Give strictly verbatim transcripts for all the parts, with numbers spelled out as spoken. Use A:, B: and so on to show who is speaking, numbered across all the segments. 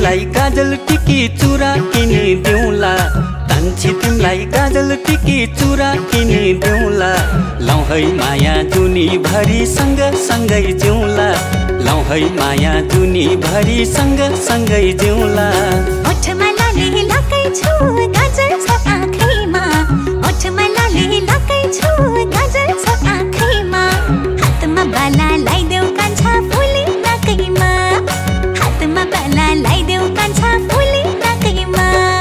A: तिमलाई काजल टिकी चुरा किनिदिउँला तान्छी तिमलाई काजल टिकी चुरा किनिदिउँला लौ है माया जुनी भरी सँग सँगै जिउँला लौ है माया जुनी भरी सँग सँगै जिउँला
B: ओठमा लाली लाकै छु गाजर छ आँखैमा ओठमा लाली लाकै छु गाजर छ आँखैमा हातमा बाला लाइदेऊ कान्छा फुली नाकैमा हातमा बाला लाइदेऊ कान्छा फुली नाकैमा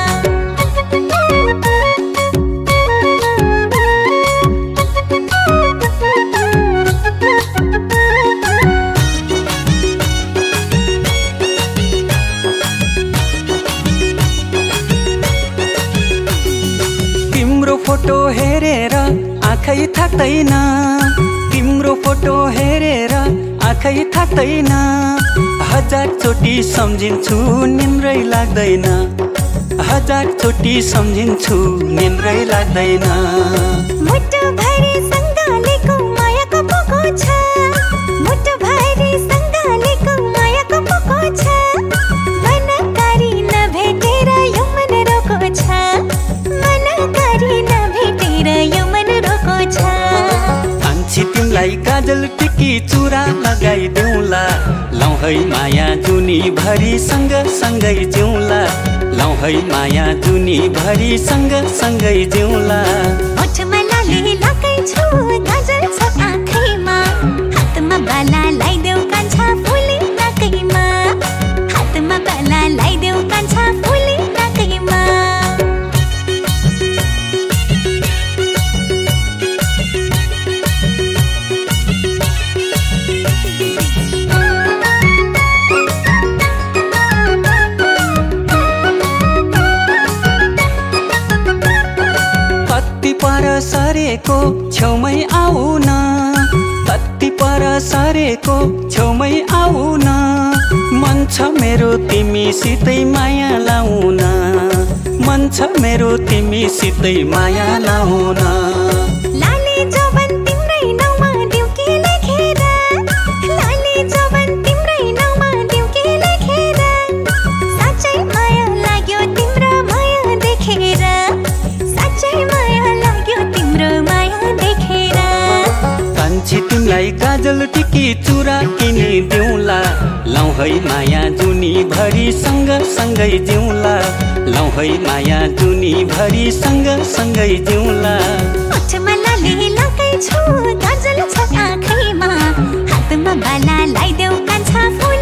A: तिम्रो फोटो हेरेर आँखै थाक्दैन तिम्रो फोटो हेरेर आँखै थाक्दैन हजार चोटी सम्झिन्छु निन्द्रै लाग्दैन हजार चोटी सम्झिन्छु निन्द्रै लाग्दैन
B: मुटु भरि सँगालेको मायाको पोको छ मुटु भरि सँगालेको मायाको पोको छ मनकारी नभेटेर यो मन रोको छ मनकारी नभेटेर यो मन रोको छ
A: तान्छी तिमलाई काजल टिकी चुरा लगाइदिउँला लौ है माया जुनी भरी सँग सँगै जिउँला लौ है माया जुनी भरी सँग सँगै जिउँला
B: ओठमा लाली लाकै छु गाजर छ आँखैमा हातमा बाला लाइदेऊ कान्छा फुली नाकैमा हातमा बाला लाइदेऊ कान्छा फुली नाकैमा
A: पर सरेको छेउमै आऊ न तत्ति पर सरेको छेउमै आऊ न मन छ मेरो तिमीसितै माया लाउन मन छ मेरो तिमीसितै माया लाउन
B: लाली जवन तिम्रै नाउँमा दिउ के लेखेर लाली जवन तिम्रै नाउँमा दिउ के लेखेर साँच्चै माया लाग्यो तिम्रो माया देखेर साँच्चै माया लाग्यो तिम्रो माया देखेर
A: तान्छी तिमलाई काजल टिकी चुरा किनिदिउँला लौ है माया जुनी भरी सँग सँगै जिउँला लौ है माया जुनी भरी सँग सँगै जिउँला
B: ओठमा लाली लाकै छु गाजल छ आँखैमा हातमा बाला लाइदेऊ कान्छा फुली